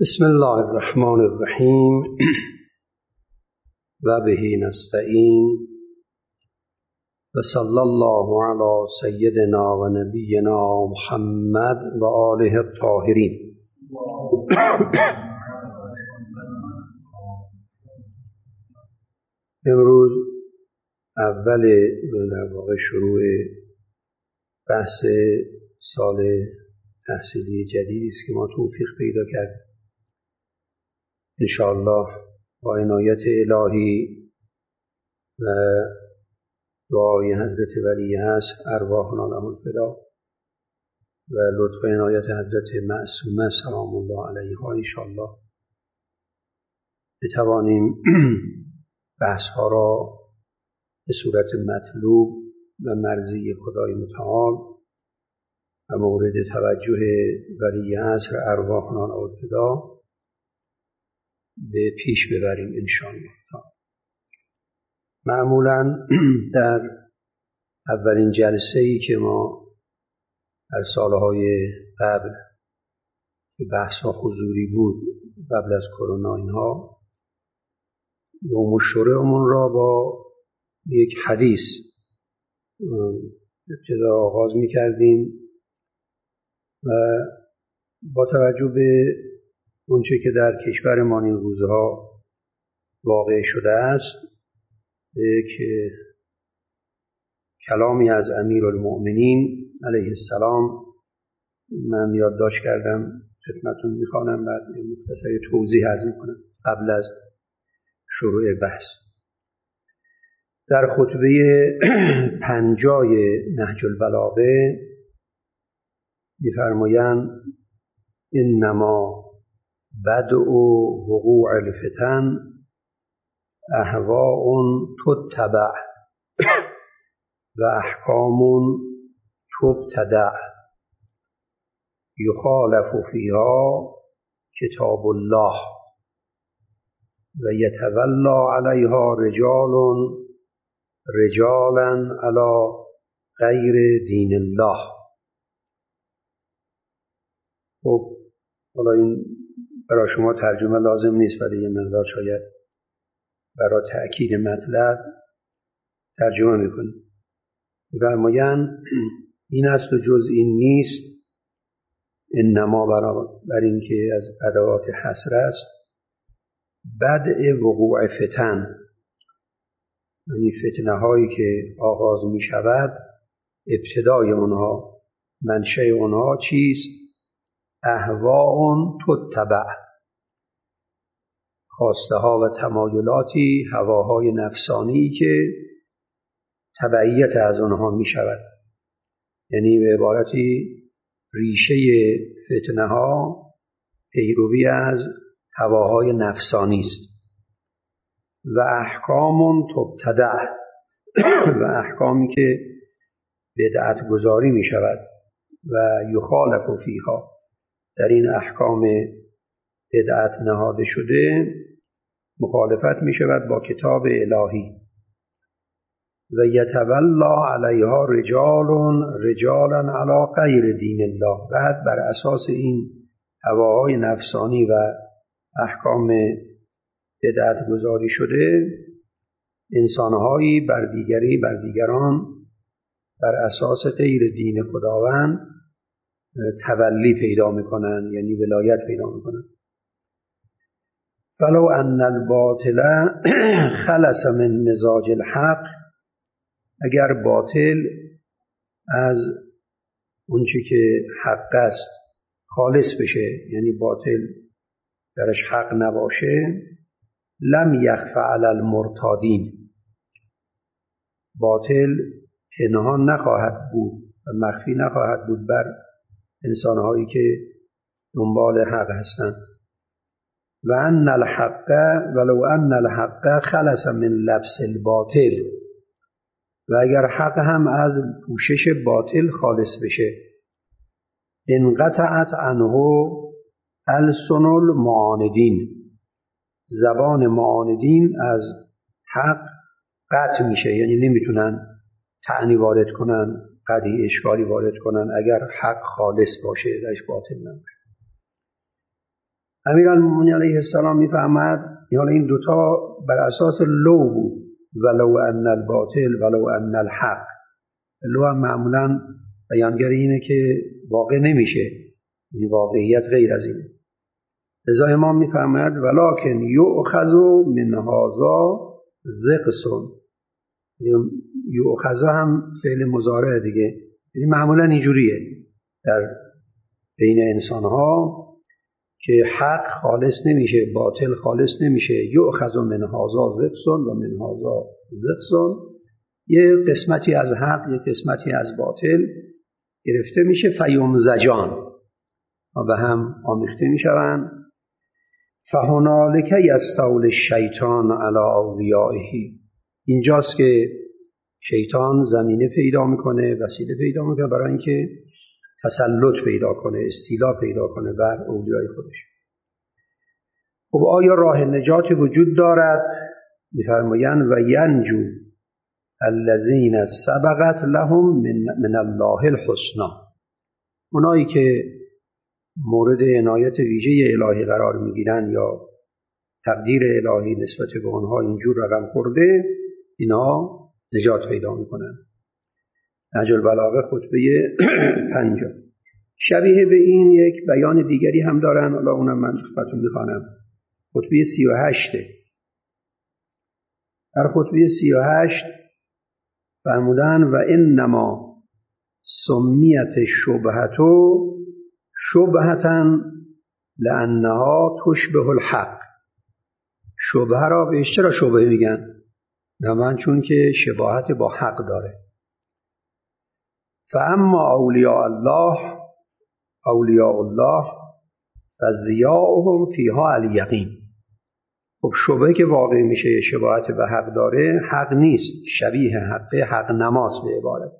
بسم الله الرحمن الرحیم و به نستعین و صلی الله علی سیدنا و نبینا محمد و آله الطاهرین. امروز اول در واقع شروع بحث سال تحصیلی جدیدی است که ما توفیق پیدا کردیم. انشاءالله با عنایت الهی و دعای حضرت ولی هست ارواحنا لهم الفدا و لطف عنایت حضرت معصومه سلام الله علیها انشاءالله بتوانیم بحث ها را به صورت مطلوب و مرضی خدای متعال و مورد توجه ولی عصر ارواحنا لهم الفدا به پیش ببریم انشاءالله. معمولا در اولین جلسه‌ای که ما در سالهای قبل که بحث‌ها حضوری بود قبل از کرونا اینها یوم الشروعمون را با یک حدیث ابتدا آغاز می‌کردیم و با توجه به اونچه که در کشورمان این روزها واقع شده است که کلامی از امیرالمؤمنین علیه السلام من یادداشت کردم خدمتتون میخوانم، بعد مختصر توضیح عرض میکنم قبل از شروع بحث. در خطبه 50 نهج البلاغه میفرمایند انما بدء وقوع الفتن اهواء تتبع و احکام تبتدع یخالف فیها کتاب الله و یتولا علیها رجالا علی غیر دین الله. خب حالا این برای شما ترجمه لازم نیست، ولی یه مقدار شاید برای تأکید مطلب ترجمه میکنیم. فرمایند این است و جز این نیست، انما بر این که از ادوات حصر است، بدء وقوع فتن، یعنی فتنه هایی که آغاز می شود ابتدای اونها منشأ اونها چیست؟ اهواء تتبع، خواسته ها و تمایلاتی، هواهای نفسانی که تبعیت از آنها می شود، یعنی به عبارتی ریشه فتنه ها پیروی از هواهای نفسانی است. و احکام تبتدع و احکامی که بدعت گذاری می شود و یخالف فیها، در این احکام بدعت نهاده شده مخالفت می شود با کتاب الهی. و یتولا علیها رجالا علی غیر دین الله، بعد بر اساس این هواهای نفسانی و احکام بدعت گذاری شده انسانهایی بر دیگران بر اساس غیر دین خداوند تولی پیدا میکنن، یعنی ولایت پیدا میکنن. فلو ان الباطل خلص من مزاج الحق، اگر باطل از اونچه که حق است خالص بشه، یعنی باطل درش حق نباشه، لم یخفى علی المرتادین، باطل پنهان نخواهد بود و مخفی نخواهد بود بر انسانهایی که دنبال حق هستند. و ان الحق ولو ان الحق خلص من لبس الباطل، و اگر حق هم از پوشش باطل خالص بشه، انقطعت عنه السن المعاندین، زبان معاندین از حق قطع میشه، یعنی نمیتونن طعنی وارد کنن، قدحی اشکالی وارد کنن اگر حق خالص باشه درش باطل نباشه. امیرالمومنین علیه السلام میفهمد یعنی این دوتا بر اساس لو بود، ولو ان الباطل ولو ان الحق. لو هم معمولا بیانگر اینه که واقع نمیشه، این واقعیت غیر از اینه. لذا امام میفهمد ولکن یؤخذ من هذا زقسون. یؤخذ هم فعل مضارع دیگه، یعنی معمولا اینجوریه در بین انسان ها که حق خالص نمیشه، باطل خالص نمیشه. یؤخذ من هذا زقسون و من هذا زقسون، یه قسمتی از حق یه قسمتی از باطل گرفته میشه، فیمزجان و به هم آمیخته میشوند. فهنالک یستولی الشیطان علی اولیائه. اینجاست که شیطان زمینه پیدا میکنه، وسیله پیدا میکنه برای اینکه تسلط پیدا کنه، استیلا پیدا کنه بر اولیای خودش. خب آیا راه نجات وجود دارد؟ میفرمایند و ینجو الذین سبقت لهم من الله الحسنی. اونایی که مورد عنایت ویژه الهی قرار میگیرن یا تقدیر الهی نسبت به اونها اینجور رقم خورده، اینها نجات پیدا میکنن. نهج البلاغه خطبه 50. شبیه به این یک بیان دیگری هم دارن، حالا اونم من خدمتتون میخوانم. خطبه 38. در خطبه 38 فرمودن و انما سمیت شبهتو شبهتاً لانها تشبه الحق. شبهه را به چرا شبهه میگن؟ من چون که شباهت با حق داره. فاما اولیاء الله فضیاؤهم فیها الیقین. خب شبهه که واقع میشه شباهت به حق داره، حق نیست، شبیه حق نماز به عبارت.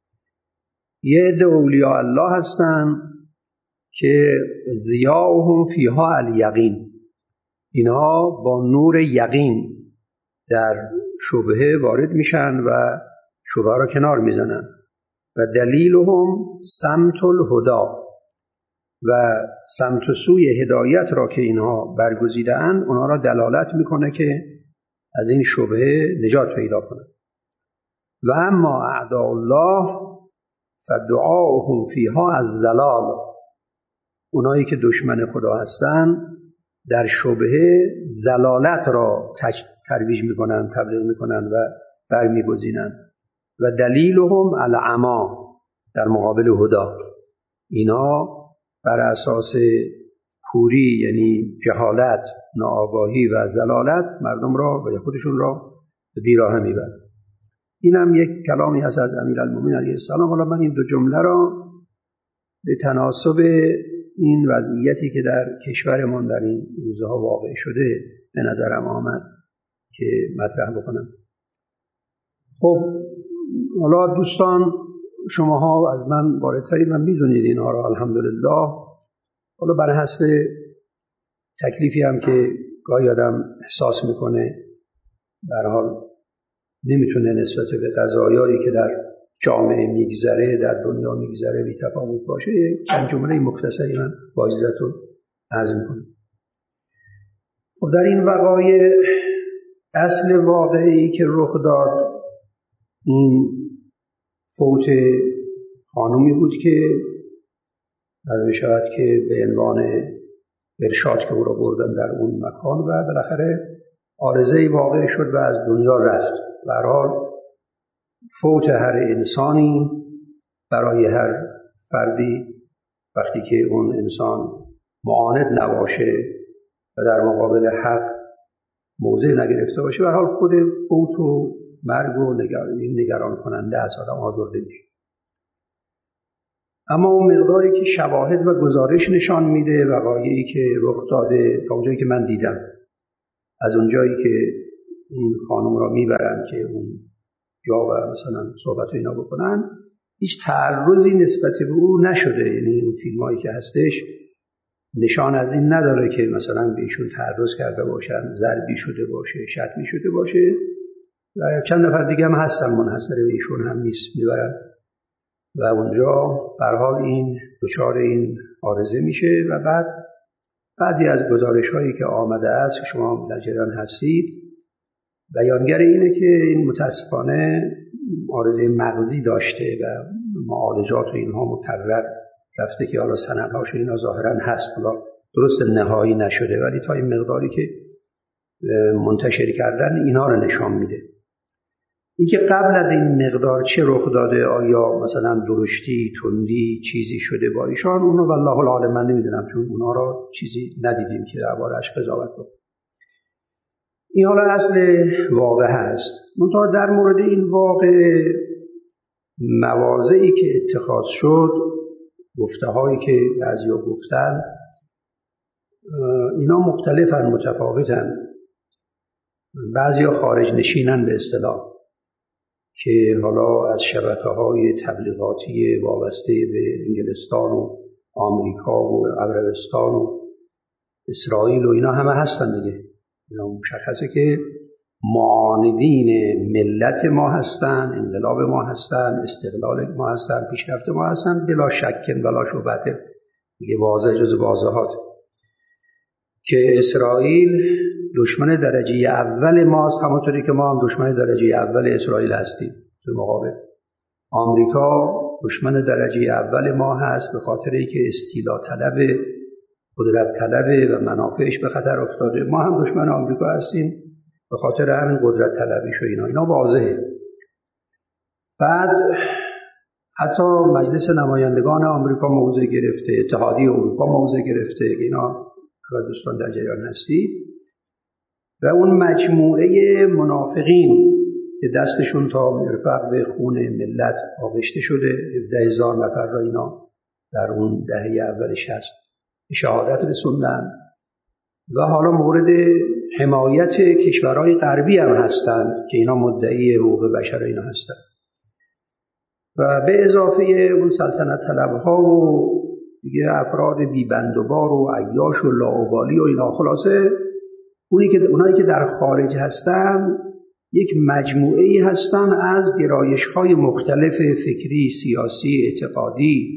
یه عده اولیاء الله هستن که ضیاؤهم فیها الیقین، اینها با نور یقین در شبهه وارد میشن و شبهه را کنار میزنن. و دلیلهم سمت الهدا، و سمت و سوی هدایت را که اینها برگزیده‌اند اونها را دلالت میکنه که از این شبهه نجات پیدا کنند. و اما اعداء الله فدعاؤهم فیها الضلال. اونایی که دشمن خدا هستند در شبهه ضلالت را ترویج میکنن، تبلیغ میکنن و برمیگزینن. و دلیلهم العمی در مقابل هدا. اینا بر اساس کوری یعنی جهالت، ناآگاهی و ضلالت مردم را و خودشون را به بیراهه میبرند. این هم یک کلامی هست از امیرالمومنین علیه السلام. حالا من این دو جمله را به تناسب این وضعیتی که در کشورمان در این روزها واقع شده به نظرم آمد که مطرح بکنم. خب حالا دوستان شماها از من بالاترید، من میدونید اینها را الحمدلله. حالا بر حسب تکلیفی هم که گاهی آدم احساس میکنه، به هر حال نمیتونه نسبت به قضایایی که در جامعه میگذره، در دنیا میگذره بی تفاوت باشه. چند جمله مختصری من با اجازهتون عرض میکنم. خب در این وقایع اصل واقعی که رخ داد این فوت خانومی بود که در شاید که به عنوان ارشاد که او را بردن در اون مکان و بالاخره عارضه‌ای واقع شد و از دنیا رفت. به هر حال فوت هر انسانی برای هر فردی وقتی که اون انسان معاند نباشه و در مقابل حق موضع نگرفته باشه، به هر حال خود فوت و مرگ و نگران کننده از آدم آزرده میشه. اما اون مقداری که شواهد و گزارش نشان میده وقایعی که رخ داده تا اونجایی که من دیدم، از اونجایی که این خانم را میبرن که اون جا و مثلا صحبت و اینا بکنن، هیچ تعرضی نسبت به او نشده. یعنی اون فیلمایی که هستش نشان از این نداره که مثلا به ایشون تعرض کرده باشن، ضربی شده باشه، شتمی شده باشه. و چند نفر دیگه هم هستن منحصر به ایشون هم نیست، میبرن و اونجا به هر حال این دچار این عارضه میشه و بعد بعضی از گزارش‌هایی که آمده است که شما در جریان هستید بیانگر اینه که این متاسفانه عارضه مغزی داشته و معالجات و اینها مکرر رفته که حالا سندهاش اینا ظاهرا هست، حالا درست نهایی نشده ولی تا این مقداری که منتشر کردن اینا رو نشان میده. اینکه قبل از این مقدار چه رخ داده، آیا مثلا درشتی، تندی چیزی شده با ایشان، اون رو والله العالم من نمیدونم، چون اونا رو چیزی ندیدیم که درباره‌اش قضاوت کنیم. این حالا اصل واقع هست. منتها در مورد این واقع مواضعی که اتخاذ شد، گفته‌هایی که بعضیا گفتن، اینا مختلفن، متفاوتن. بعضیا خارج نشینن به اصطلاح که حالا از شبکه‌های تبلیغاتی وابسته به انگلستان و آمریکا و عربستان و اسرائیل و اینا همه هستن دیگه. اینا مشخصه که معاندین ملت ما هستن، انقلاب ما هستن، استقلال ما هستن، پیشرفت ما هستن، بلا شک ولا شبهه دیگه، واضح جز واضحات که اسرائیل دشمن درجه اول ماست، همونطوری که ما هم دشمن درجه اول اسرائیل هستیم. در مقابل آمریکا دشمن درجه اول ما هست به خاطر اینکه استیلا طلب، قدرت طلب و منافعش به خطر افتاده. ما هم دشمن آمریکا هستیم به خاطر همین قدرت طلبیش و اینا واضحه. بعد حتی مجلس نمایندگان آمریکا موضع گرفته، اتحادیه اروپا موضع گرفته، اینا دوستان در جریان هستید. و اون مجموعه منافقین که دستشون تا مرفق به خون ملت آغشته شده، 17,000 نفر را اینا در اون دهه اول 60 شهادت رسوندن و حالا مورد حمایت کشورهای غربی هم هستند که اینا مدعی حقوق بشر اینا هستند. و به اضافه اون سلطنت طلبها و دیگه افراد بی‌بندوبار و عیاش و لاابالی و اینا، خلاصه اونایی که در خارج هستن یک مجموعه‌ای هستن از گرایش‌های مختلف فکری، سیاسی، اعتقادی.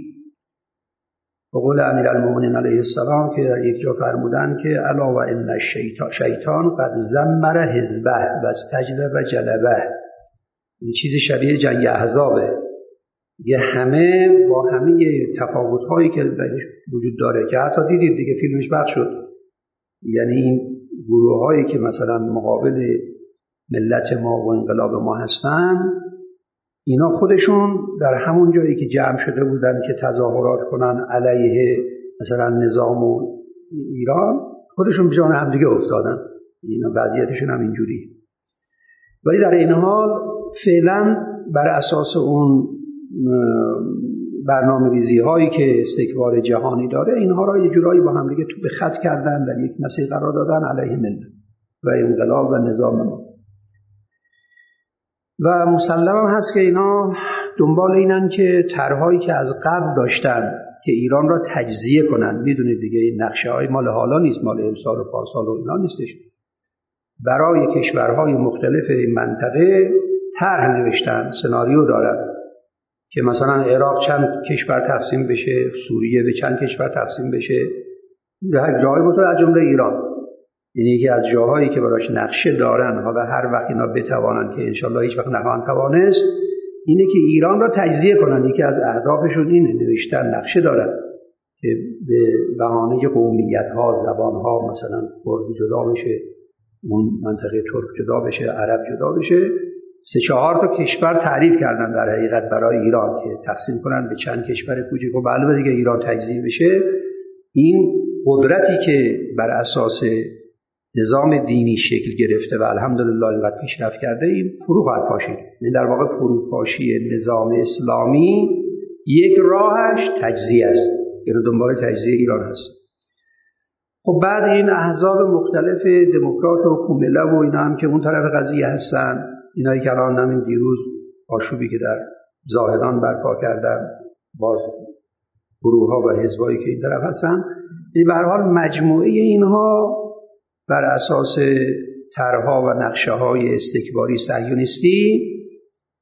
به قول امیرالمومنین علیه السلام که در یک جا فرمودن که الا و ان الشیطان قد زمر حزبه و استجلب و جلبه. این چیز شبیه جنگ احزابه. یه همه با همه تفاوت‌هایی که وجود داره که حتی دیدید دیگه فیلمش پخش شد، یعنی این گروه‌هایی که مثلا مقابل ملت ما و انقلاب ما هستن، اینا خودشون در همون جایی که جمع شده بودن که تظاهرات کنن علیه مثلا نظام و ایران، خودشون به جان هم دیگه افتادن. اینا وضعیتشون هم اینجوری. ولی در این حال فعلا بر اساس اون برنامه‌ریزی هایی که استکبار جهانی داره، اینها را یه جورایی با هم دیگه تو به خط کردن، در یک مسیر قرار دادن علیه ملت و انقلاب و نظام ما. و مسلم هم هست که اینا دنبال اینن که طرح‌هایی که از قبل داشتن که ایران را تجزیه کنن، میدونید دیگه این نقشه‌های مال حالا نیست، مال امسال و پارسال و اینا نیستش، برای کشورهای مختلف این منطقه طرح نوشتن، سناریو دارن که مثلا عراق چند کشور تقسیم بشه، سوریه به چند کشور تقسیم بشه، در جای بطور از جمله ایران. یعنی یکی از جاهایی که براش نقشه دارن، حالا هر وقت اینا بتوانن که انشالله هیچ وقت نخواهند توانست، اینه که ایران را تجزیه کنن. یکی از اهدافشون اینه، نوشتن نقشه دارن که به بهانه قومیت ها، زبان ها، مثلا کرد جدا بشه، اون منطقه ترک جدا بشه، عرب جدا بشه. 3-4 تا کشور تعریف کردن در حقیقت برای ایران که تقسیم کنن به چند کشور کوچیک و بعد دیگه ایران تجزیه بشه. این قدرتی که بر اساس نظام دینی شکل گرفته و الحمدلله اینقدر پیشرفت کرده، این فرو خواهد پاشید. این در واقع فروپاشی نظام اسلامی یک راهش تجزیه است، یعنی دنبال تجزیه ایران هست. خب بعد این احزاب مختلف دموکرات و کومله و اینا هم که اون طرف قضیه هستن، اینایی که الان همین دیروز آشوبی که در زاهدان برپا کردن، باز گروه‌ها و حزبایی که این طرف هستن، به هر حال مجموعه اینها بر اساس طرح‌ها و نقشه‌های استکباری صهیونیستی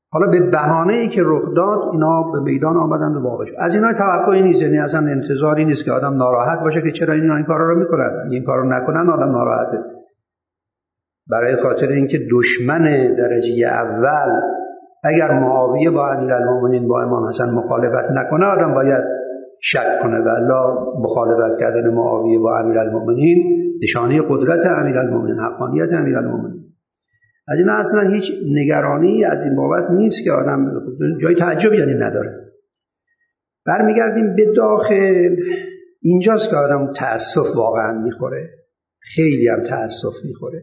حالا به بهانه‌ای که رخ داد اینا به میدان آمدن و واقع شد. از اینا توقعی نیست، یعنی اصلا انتظاری نیست که آدم ناراحت باشه که چرا اینا این کارا رو میکنن. این کارو نکنن آدم ناراحته. برای خاطر اینکه دشمن درجه اول اگر معاویه با امیرالمومنین با امام حسن مخالفت نکنه آدم باید شک کنه، والا مخالفت کردن معاویه با امیرالمومنین نشانه قدرت امیرالمومنین، حقانیت امیرالمومنین. از این اصلا هیچ نگرانی از این بابت نیست که آدم جای تعجب یعنی نداره. برمیگردیم به داخل. اینجاست که آدم تأسف واقعا میخوره، خیلی هم تأسف میخوره.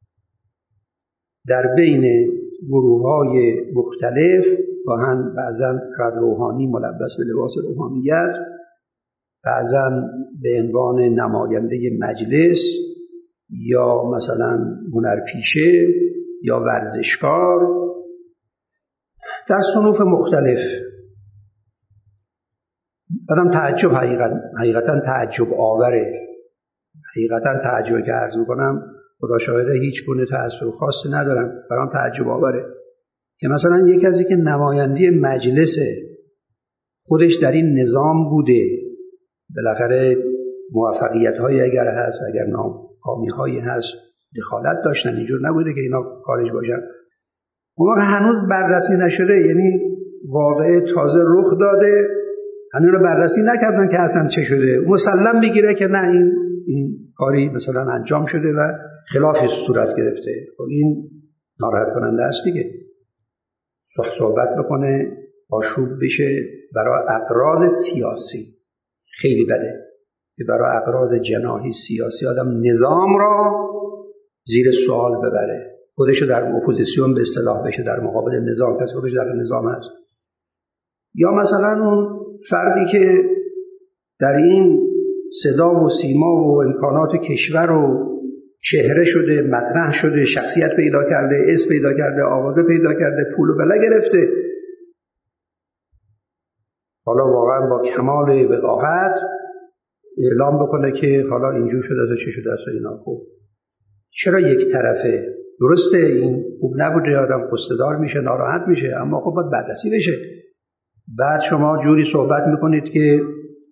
در بین گروه‌های مختلف گاهن بعضا رد روحانی ملبس به لباس روحانیت، بعضا به عنوان نماینده مجلس یا مثلا هنرپیشه یا ورزشکار در صنوف مختلف آدم تعجب حقیقتا تعجب آوره. حقیقتا تعجب که عرض میکنم خدا شاهده هیچ گونه تأثیر خاصی ندارم، برام تعجب آوره که مثلا یک کسی که نماینده مجلس خودش در این نظام بوده، بالاخره موفقیت هایی اگر هست، اگر ناکامی هایی هست، دخالت داشتن، اینجور نبوده که اینا خارج باشن. اون هنوز بررسی نشده، یعنی واقعه تازه رخ داده، هنوز رو بررسی نکردن که اصلا چه شده. مسلم بگیره که نه این کاری مثلا انجام شده و خلافی صورت گرفته. خب این ناراحت کننده است دیگه. صحبت بکنه، آشوب بشه برای اغراض سیاسی، خیلی بده که برای اغراض جناحی سیاسی آدم نظام را زیر سوال ببره، خودشو در اپوزیسیون به اصطلاح بشه در مقابل نظام، کسی خودش در نظام هست. یا مثلا اون فردی که در این صدا و سیما و امکانات کشور و چهره شده، مطرح شده، شخصیت پیدا کرده، اسم پیدا کرده، آوازه پیدا کرده، پول و بله گرفته، حالا واقعا با کمال وقاحت اعلام بکنه که حالا اینجور شده تا چه شده است اینا. خوب چرا یک طرفه؟ درسته این خوب نبوده، آدم قصدار میشه، ناراحت میشه، اما خب باید بررسی بشه. بعد شما جوری صحبت میکنید که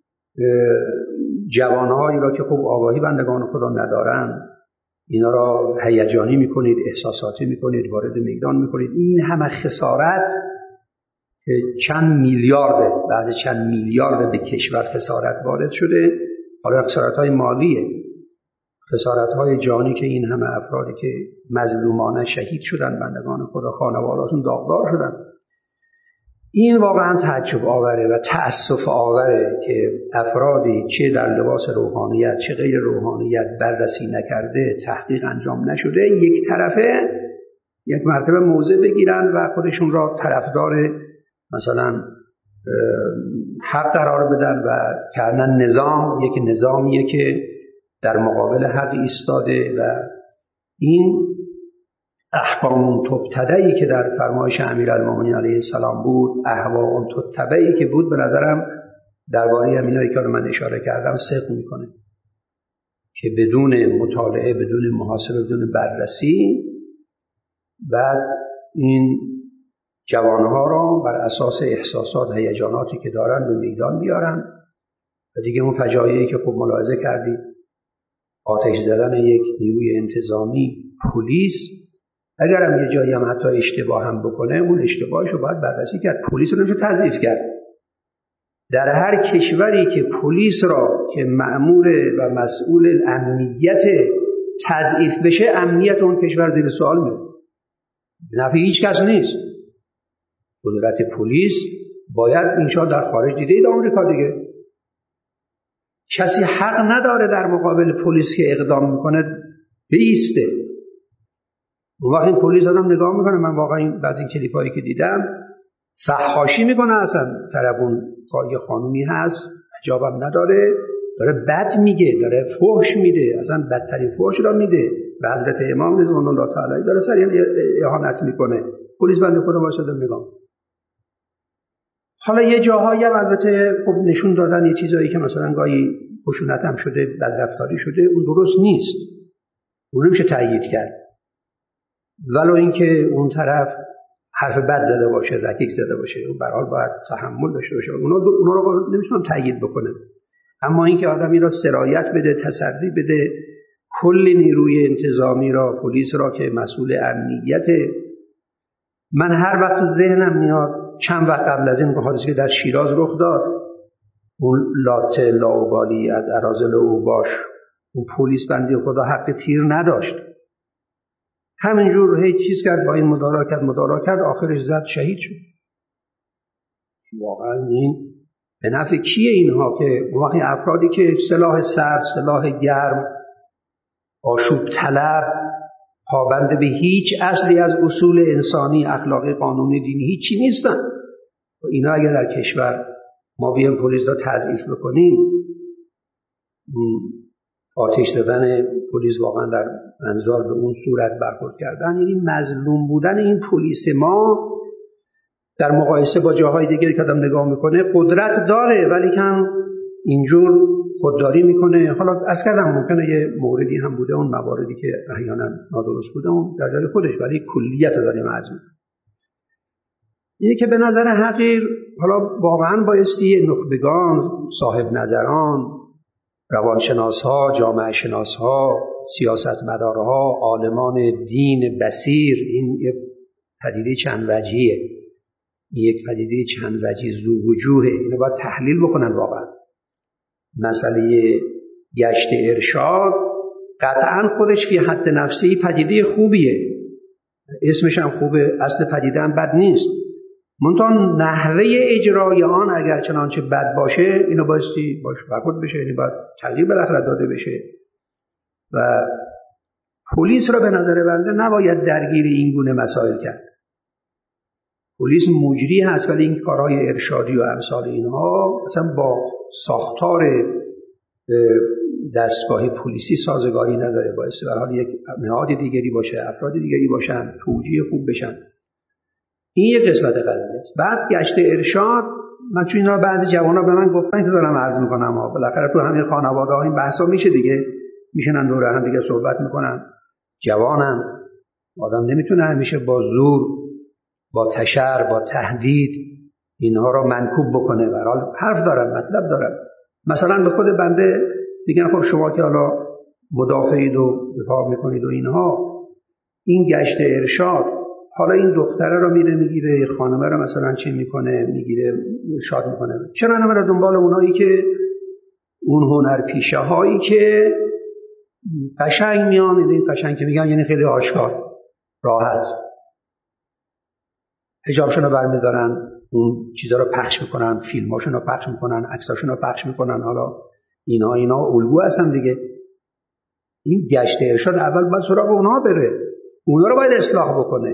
جوانهایی را که خوب آگاهی بندگان خدا ندارن اینا را هیجانی میکنید، احساساتی میکنید، وارد میدان میکنید. این همه خسارت که چند میلیارده، بعد چند میلیارد به کشور خسارت وارد شده، حالا خسارت‌های مالیه، خسارت‌های جانی که این همه افرادی که مظلومانه شهید شدن، بندگان خدا، خانواده‌هاشون داغدار شدن. این واقعا تعجب آوره و تأسف آوره که افرادی چه در لباس روحانیت چه غیر روحانیت بررسی نکرده، تحقیق انجام نشده، یک طرفه یک مرتبه موضع بگیرن و خودشون را طرفدار مثلا حق قرار بدن و کردن نظام یک نظامیه که در مقابل حق ایستاده و این احکام تبتدعی که در فرمایش امیرالمومنین علیه السلام بود، احوام تبعی که بود، به نظرم درباره همینایی که من اشاره کردم صدق میکنه که بدون مطالعه، بدون محاسبه، بدون بررسی بعد این جوانها را بر اساس احساسات، هیجاناتی که دارن به میدان بیارن و دیگه اون فجایعی که خب ملاحظه کردید، آتش زدن یک نیروی انتظامی، پلیس، اگر هم یه جایی هم حتی اشتباه هم بکنه اون اشتباهش رو باید بررسی کرد. پلیس رو نمیشه تضعیف کرد. در هر کشوری که پلیس را که مأمور و مسئول امنیت تضعیف بشه، امنیت اون کشور زیر سوال میره. نفع هیچ کس نیست. قدرت پلیس باید اینشا در خارج دیده آمریکا دیگه. کسی حق نداره در مقابل پلیس که اقدام میکنه بیسته. اون وقت این پلیس آدم نگاه میکنه، من واقعا این بعضی کلیپایی که دیدم فحاشی میکنه، اصلا طرف اون یه خانومی هست حجابم نداره، داره بد میگه، داره فحش میده، اصلا بدترین فحش را میده به حضرت امام رضوان الله تعالی، داره سریع اهانت میکنه. پلیس بنده خدا واسه نگاه. حالا یه جاهایی هم البته خب نشون دادن یه چیزایی که مثلا گاهی خشونت هم شده، بدرفتاری شده، اون درست نیست، اون نمیشه تأیید کرد. ولو اینکه اون طرف حرف بد زده باشه، رکیک زده باشه، اون به هر حال باید تحمل داشته باشه. اونا رو نمیتونم تایید بکنم. اما اینکه آدمی را سرایت بده، تسری بده، کل نیروی انتظامی را، پلیس را که مسئول امنیت، من هر وقت تو ذهنم میاد چند وقت قبل از این حادثه که در شیراز رخ داد، اون لات لاابالی از اراذل اوباش، اون پلیس بنده خدا حق تیر نداشت، همینجور هی چیز کرد، با این مدارا کرد، آخرش زد، شهید شد. واقعا این به نفع کیه اینها؟ که واقعا افرادی که سلاح سرد، سلاح گرم، آشوب طلب، پابند به هیچ اصلی از اصول انسانی، اخلاقی، قانونی، دینی هیچی نیستن. و اینا اگر در کشور ما بیایم پلیس را تضعیف بکنیم، آتش زدن پلیس واقعا در انظار به اون صورت برخورد کردن، یعنی مظلوم بودن این پلیس ما در مقایسه با جاهای دیگری که آدم نگاه میکنه قدرت داره، ولی کم اینجور خودداری میکنه. حالا از کردم ممکنه یه موردی هم بوده، اون مواردی که احیانا نادرست بوده اون در جای خودش، ولی کلیت رو داریم عرض میکنیم. اینه که به نظر حقیر حالا واقعا بایستی نخبگان، صاحب نظران، روانشناسها، جامعه شناسها، سیاستمدارها، عالمان دین بصیر، این یک پدیده چند وجهیه، یک پدیده چند وجهی ذو وجوهه، اینو باید تحلیل بکنن. واقعا مسئله گشت ارشاد قطعا خودش فی حد نفسی پدیده خوبیه، اسمش هم خوبه، اصل پدیده هم بد نیست، منتها نحوه اجرای آن اگر چنانچه بد باشه اینو بایستی باش برخورد بشه، یعنی باید تغییر بالاخره داده بشه. و پلیس را به نظر بنده نباید درگیر این گونه مسائل کرد. پلیس مجری هست، ولی این کارهای ارشادی و امثال اینها اصلا با ساختار دستگاه پلیسی سازگاری نداره، باعث به حال یک نهاد دیگری باشه، افراد دیگری باشن، توجیه خوب بشن. این یک قسمت قضیه است. بعد گشت ارشاد، من چون اینا بعضی جوانا به من گفتن که دارم عرض میکنم، بالاخره تو همین خانواده‌ها این بحثا میشه دیگه، میشنن دور هم دیگه صحبت میکنن، جوانن، آدم نمیتونه همیشه با زور، با تشر، با تهدید اینها رو منکوب بکنه. به حال حرف دارن، مطلب دارن. مثلا به خود بنده میگن خب شما که حالا مدافعید و دفاع میکنید و اینها، این گشت ارشاد، حالا این دختره رو میره میگیره، خانمه رو مثلا چی میکنه، میگیره ارشاد میکنه، چرا نمیره دنبال اونایی که اون هنرپیشه هایی که قشنگ میان، این قشنگ که میگن یعنی خیلی آشکار، راحت، حجابشون رو برمیدارن، اون چیزا رو پخش میکنن، فیلماشون رو پخش میکنن، عکساشون رو پخش میکنن، حالا اینا الگو هستن دیگه. این گشت ارشاد اول باید سراغ اونها بره، اونا رو باید اصلاح بکنه.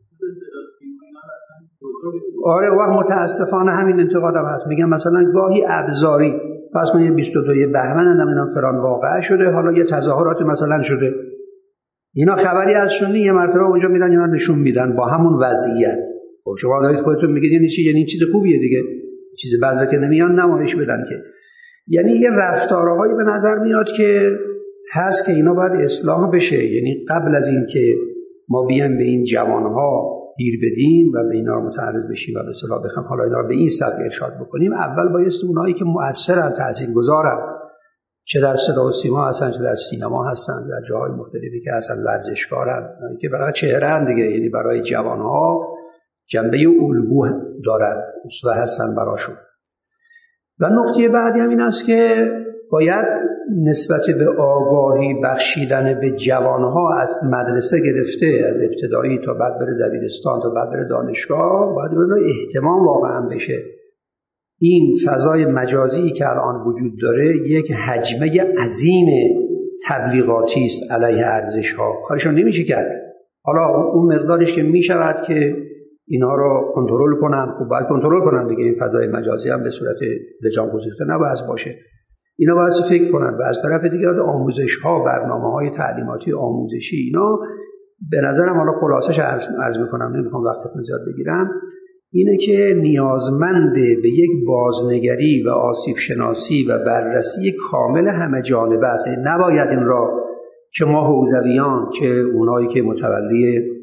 آره، وقت متاسفانه همین انتقادم هست، میگم مثلا گاهی ابزاری، پس من یه 22 بهمن نمیدونم فلان واقعه شده، حالا یه تظاهرات مثلا شده، اینا خبری ازشون نیست، یه مرتبه اونجا میرن اینا نشون میدن با همون وضعیت. خب شما دارید خودتون میگید یعنی چی؟ یعنی چیز خوبیه دیگه، چیز بدی که نمیان نمایش بدن که. یعنی یه رفتارهایی به نظر میاد که هست که اینا باید اصلاح بشه. یعنی قبل از این که ما بیایم به این جوانها گیر بدیم و به اینا متعرض بشیم و به اصطلاح بخوام حالا اینا رو به این سبک ارشاد بکنیم، اول بایست اونایی که مؤثرن، تاثیرگذارن، چه در صدا و سیما هستن، چه در سینما هستن، در جاهای مختلفی که هستن، ورزشکارن، که برای چهره دیگه، یعنی برای جوانها جنبه الگو دارن، اسوه هستن براشون. و نکته بعدی هم این است که باید نسبت به آگاهی بخشیدن به جوانها از مدرسه گرفته، از ابتدایی تا بعد بره دبیرستان تا بعد بره دانشگاه، باید به اهتمام واقعا بشه. این فضای مجازی که الان وجود داره یک حجمه عظیم تبلیغاتی است علیه ارزش‌ها، کارشون نمیشه کرد. حالا اون مقدارش که میشود که اینها رو کنترل کنن، خب باید کنترل کنن دیگه. این فضای مجازی هم به صورت لجام گسیخته نباید باشه، اینا باید فکر کنن. و از طرف دیگه آموزش‌ها، برنامه‌های تعلیماتی آموزشی، اینا به نظرم، حالا خلاصش عرض می‌کنم، نمی‌خوام وقتتون زیاد بگیرم، اینه که نیازمند به یک بازنگری و آسیب شناسی و بررسی کامل همه جانبه است. نباید این را چه ما حوزویان، چه اونایی که متولی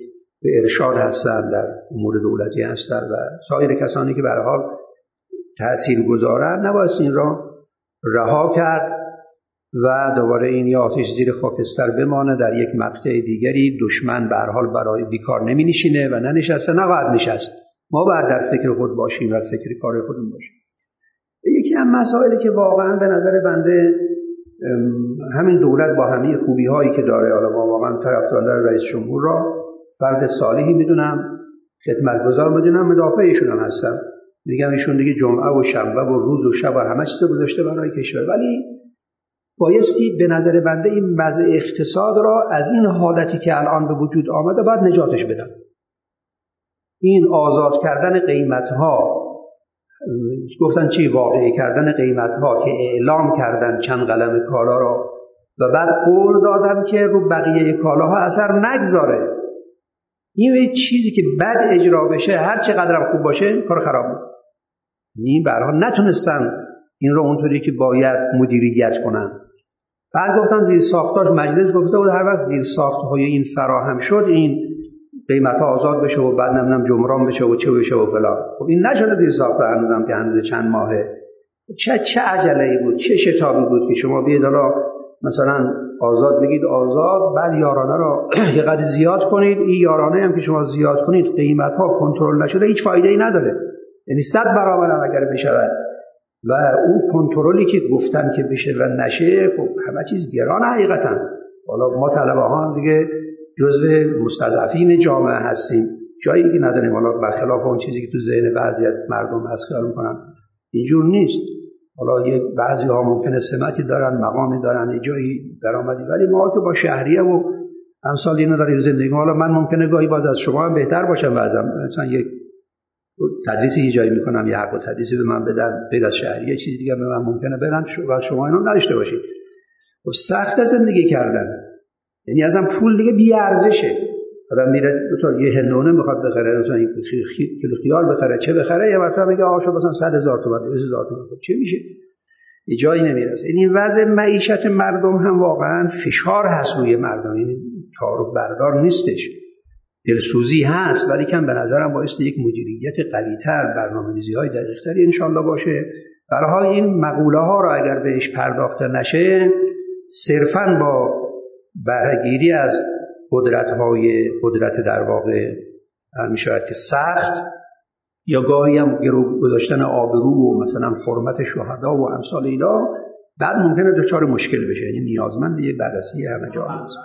به ارشاد هستند، در امور دولتی هستند و سایر کسانی که به هر حال تاثیرگذارند، نباید این را رها کرد و دوباره این یا آتش زیر خاکستر بمانه در یک مقطع دیگری. دشمن به هر حال برای بیکار نمی نشینه و ننشسته، نباید نشست. ما باید در فکر خود باشیم و فکر کار خودمون باشیم. یکی از مسائلی که واقعا به نظر بنده همین دولت با همه خوبی هایی که داره، حالا ما واقعا طرفدار رئیس جمهور را فرد صالحی میدونم، خدمتگزار میدونم، مدافع ایشون هم هستم، میگم ایشون دیگه جمعه و شنبه و روز و شب و همه چیز گذاشته برای کشور، ولی بایستی به نظر بنده این وضع اقتصاد را از این حالتی که الان به وجود آمده باید نجاتش بدن. این آزاد کردن قیمت‌ها، گفتن چی، واقعی کردن قیمت‌ها که اعلام کردن چند قلم کالا را و بعد قول دادن که رو بقیه کالاها اثر نگذاره. این چیزی که بد اجرا بشه هر چقدر خوب باشه کار خراب میشه. این برها نتونستن این رو اونطوری که باید مدیریت کنن. بعد گفتن زیر ساختاش، مجلس گفته بود هر وقت زیر ساختهای این فراهم شد این قیمت‌ها آزاد بشه و بعد نمیدونم جمران بشه و چه بشه و فلان. خب این نشده زیر ساخته هنوزم که هنوز چند ماهه. چه عجله‌ای بود، چه شتابی بود که شما بیاید حالا مثلا آزاد بگید آزاد، بعد یارانه رو یه قدر زیاد کنید. این یارانه هم که شما زیاد کنید قیمت‌ها کنترل نشده هیچ فایده‌ای نداره. یعنی 100 برابر هم اگر بشود و اون کنترلی که گفتن که بشه و نشه، خب همه چیز گران حقیقتا. حالا ما طلبه‌ها دیگه جزو مستضعفین جامعه هستیم، جایی که نداریم. حالا برخلاف اون چیزی که تو ذهن بعضی از مردم هست خیال می‌کنن اینجور نیست. حالا یک بعضی‌ها ممکنه سمتی دارن، مقامی دارن، جایی درآمدی، ولی ما که با شهریه و امثال اینا داریم زندگی. حالا من ممکنه گاهی باز از شما هم بهتر باشم، مثلا یک تدریسی یه جایی میکنم، یه حق و تدریسی به من بدن غیر از شهریه، چیزی دیگه به من ممکنه بدن و شما اینو نداشته باشید. خب سخت زندگی کردن، یعنی ازم پول دیگه بی ارزشه. آدم میره تو یه هندونه میخواد بخره، مثلا این کیلو خیار بخره، چه بخره، یه مرتبه میگه آقا شو مثلا 100,000 تومان 200,000 تومان، چه میشه؟ یه جایی نمیرسه. این وضع معیشت مردم هم واقعا فشار هست روی مردم، این تعارف بردار نیستش. دلسوزی هست، ولی کم به نظرم بایستی یک مدیریت قوی‌تر، برنامه‌ریزی‌های دقیق‌تری انشالله باشه. به هر حال این مقوله ها را اگر بهش پرداخته نشه، صرفاً با بهره‌گیری از قدرت در واقع می‌شود که سخت، یا گاهی هم گرو گذاشتن آبرو و مثلا حرمت شهدا و امثال اینا، بعد ممکنه دچار مشکل بشه. یعنی نیازمند یه بررسی همه جا هست.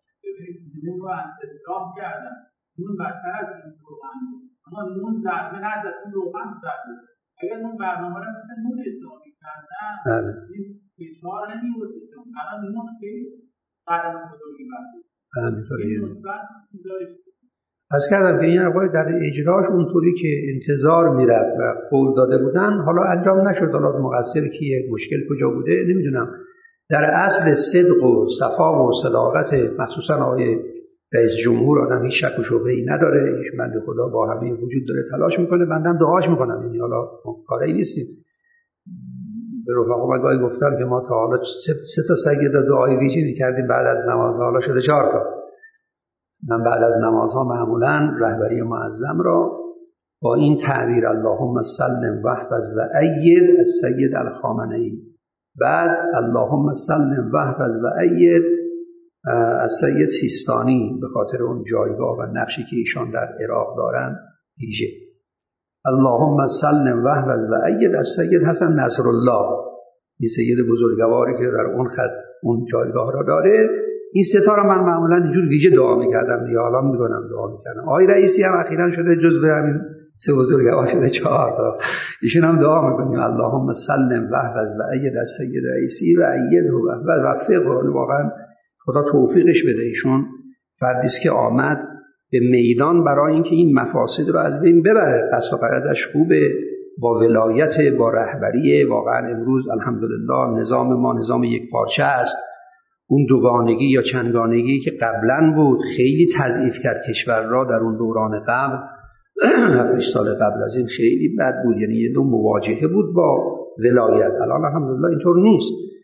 نون بدتر از این روغن، اما نون ضربه نداره، اون روغن ضربه. اگر اون برنامه رو مثل نون اسلامی کردن این فشار نمی‌ورده، چون الان نون خیلی قدم بزرگی برده. همینطوریه. از کردم که این اقوال در اجراش اونطوری که انتظار میرفت و قول داده بودن حالا انجام نشد. حالا مقصر کیه، مشکل کجا بوده نمیدونم. در اصل صدق و صفا و صداقت مخصوصا آقای رئیس جمهور آدم هیچ شک و شبهه‌ای نداره. ایش بنده خدا با همه وجود داره تلاش میکنه، بندم دعاش میکنم. یعنی حالا کاری نیستیم. به رفقا من گاهی گفتم که ما تا حالا 3 تا سجده دعای ویژه میکردیم بعد از نماز، حالا شده 4 تا. من بعد از نمازها معمولا رهبری معظم را با این تعبیر اللهم سلم و احفظ و اید السید الخامنه‌ای، بعد اللهم سلم و احفظ و اید السید سیستانی، به خاطر اون جایگاه و نقشی که ایشان در عراق دارن ویژه. اللهم سلم و احفظ و اید السید حسن نصرالله، این سید بزرگواری که در اون خط اون جایگاه را داره. این 3 تا رو من معمولا اینجور ویژه دعا می‌کردم، یا الان می‌کنم دعا می‌کردم. آقای رئیسی هم اخیراً شده جزو همین 3 بزرگوار شده 4 تا. ایشون هم دعا می‌کنیم اللهم سلم و احفظ و اید السید رئیسی و ایده و وفقه. واقعا خدا توفیقش بده. ایشون فردی است که آمد به میدان برای اینکه این مفاسد رو از بین ببره. قصد و قصدش خوبه، با ولایت، با رهبری. واقعا امروز الحمدلله نظام ما نظام یک پارچه است. اون دوگانگی یا چندگانگی که قبلا بود خیلی تضعیف کرد کشور را. در اون دوران قبل 7 سال قبل از این خیلی بد بود. یعنی یه دو مواجهه بود با ولایت. الان الحمدلله اینطور نیست.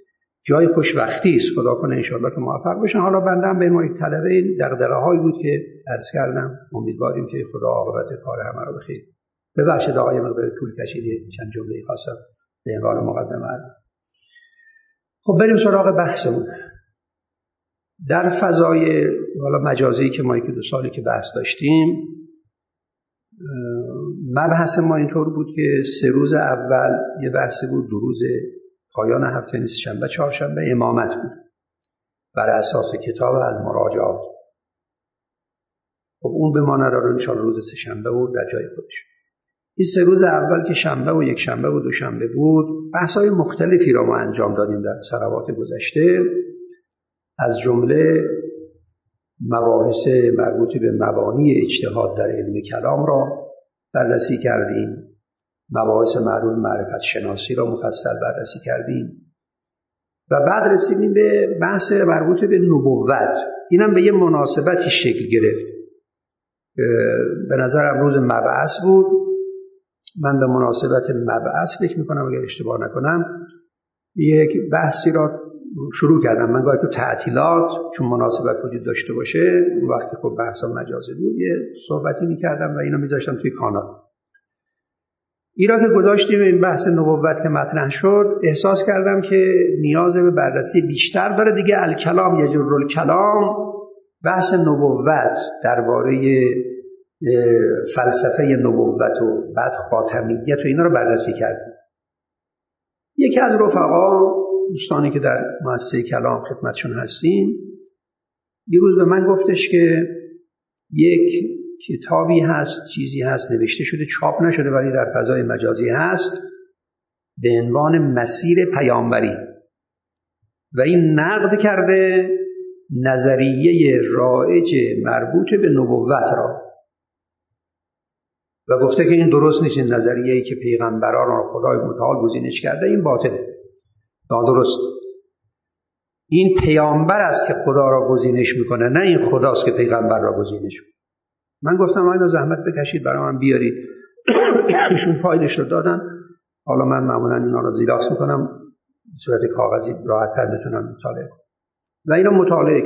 جای خوشبختی است. خدا کنه انشاءالله که موفق بشن. حالا بنده هم به ما یک طلبه این دغدغه‌هایی بود که عرض کردم، امیدواریم که خدا عاقبت کار همه رو بخیر. ببخشید آقای مقدار طول کشید، چند جمله خواستم به عنوان مقدمه. خب بریم سراغ بحثمون. در فضای حالا مجازی که ما 1-2 سالی که بحث داشتیم، مبحث ما اینطور بود که 3 روز اول یه بحثی بود، 2 روز پایان هفته نیست شنبه چهارشنبه امامت بود بر اساس کتاب المراجعات. خب اون به ما نداره، انشاءالله روز سه‌شنبه بود در جای خودش. این 3 روز اول که شنبه و یک شنبه و دوشنبه بود، بحث‌های مختلفی را ما انجام دادیم در سنوات گذشته، از جمله مباحث مربوط به مبانی اجتهاد در علم کلام را بررسی کردیم، مباحث مربوط به معرفت شناسی را مفصل بررسی کردیم و بعد رسیدیم به بحث مربوط به نبوت. اینم به یه مناسبتی شکل گرفت. به نظرم روز مبعث بود. من به مناسبت مبعث فکر میکنم اگر اشتباه نکنم یک بحثی را شروع کردم. من گاهی تو تعطیلات چون مناسبت وجود داشته باشه، وقتی خب بحثا مجازی بود، یه صحبتی میکردم و اینو میذاشتم توی کانال. ایرا که گذاشتیم این بحث نبوت که مطرح شد، احساس کردم که نیاز به بررسی بیشتر داره دیگه. الکلام یجر الکلام، بحث نبوت درباره فلسفه نبوت و بعد خاتمیت و اینا رو بررسی کردیم. یکی از رفقا، دوستانی که در مؤسسه کلام خدمتشون هستیم، یه روز به من گفتش که یک کتابی هست، چیزی هست نوشته شده، چاپ نشده ولی در فضای مجازی هست، به عنوان مسیر پیامبری و این نقد کرده نظریه رایج مربوط به نبوت را و گفته که این درست نیست، این نظریه‌ای که پیغمبران را خدای متعال گزینش کرده این باطله، نادرست. این پیامبر است که خدا را گزینش میکنه، نه این خداست که پیغمبر را گزینش میکنه. من گفتم اینو زحمت بکشید برای من بیارید. ایشون فایلش رو دادن. حالا من معمولا اینا رو زیراکس میکنم، به صورت کاغذی راحت‌تر میتونم مطالعه کنم و اینو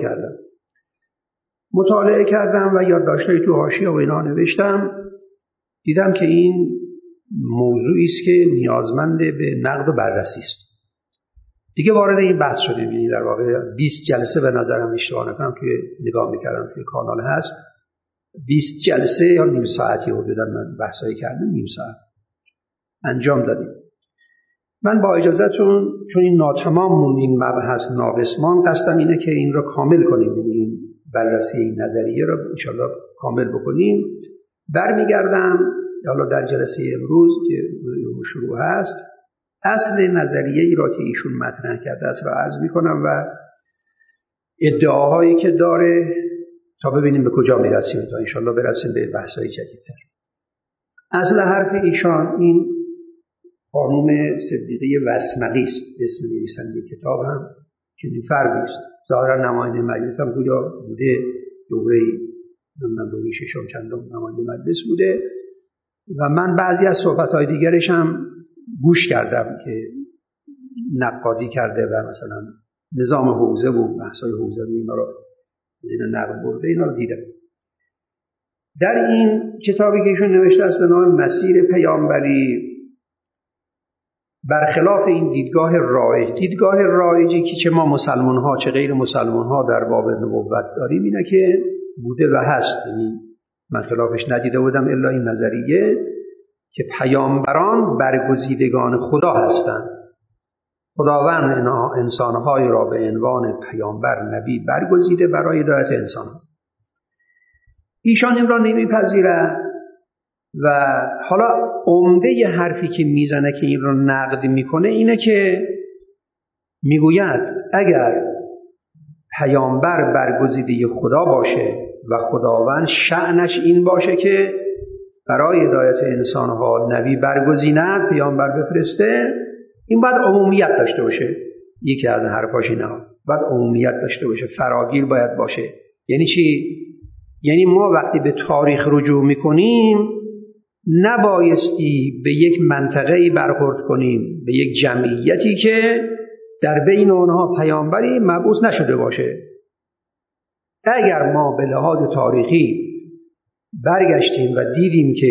مطالعه کردم و یادداشت‌های تو حاشیه و اینا نوشتم. دیدم که این موضوعی است که نیازمند به نقد و بررسی است. دیگه وارد این بحث شدیم. یعنی در واقع 20 جلسه به نظرم اشتباه نکنم توی نگاه میکردم توی کانال هست، 20 جلسه یا نیم ساعتی حدوداً من بحثایی کردم، نیم ساعت انجام دادیم. من با اجازهتون چون این ناتمام موند، این مبحث ناقصمان، قصدم اینه که این رو کامل کنیم، یعنی این بررسی نظریه رو انشالله کامل بکنیم. برمیگردم حالا در جلسه امروز که شروع هست، اصل نظریه ای را که ایشون مطرح کرده است و عرض میکنم و ادعاهایی که داره تا ببینیم به کجا میرسیم، تا انشالله برسیم به بحث‌های جدیدتر. اصل حرف ایشان این خانم صدیقه وسمقی است، اسم نویسنده کتاب هم که فرقی است. ظاهرا نماینده مجلس هم گویا بوده، من دوره ششم چندم نماینده مجلس بوده و من بعضی از صحبت‌های دیگرش هم گوش کردم که نقادی کرده و مثلا نظام حوزه و بحث‌های حوزه اینا رو نقد برده، اینا رو دیدم. در این کتابی که ایشون نوشته است به نام مسیر پیامبری، برخلاف این دیدگاه رایجی که چه ما مسلمان ها چه غیر مسلمان ها در باب نبوت داریم اینه که بوده و هست. یعنی من خلافش ندیده بودم الا این نظریه که پیامبران برگزیدگان خدا هستند. خداوند انسان‌های را به عنوان پیامبر نبی برگزیده برای هدایت انسان‌ها. ایشان این را نمیپذیرند و حالا عمده حرفی که میزنه که این را نقد میکنه اینه که میگوید اگر پیامبر برگزیده خدا باشه و خداوند شأنش این باشه که برای هدایت انسان‌ها نبی برگزیند، پیامبر بفرسته، این باید عمومیت داشته باشه. یکی از حرفاش اینه، باید عمومیت داشته باشه، فراگیر باید باشه. یعنی چی؟ یعنی ما وقتی به تاریخ رجوع میکنیم نبایستی به یک منطقه‌ای برخورد کنیم، به یک جمعیتی که در بین اونها پیامبری مبعوث نشده باشه. اگر ما به لحاظ تاریخی برگشتیم و دیدیم که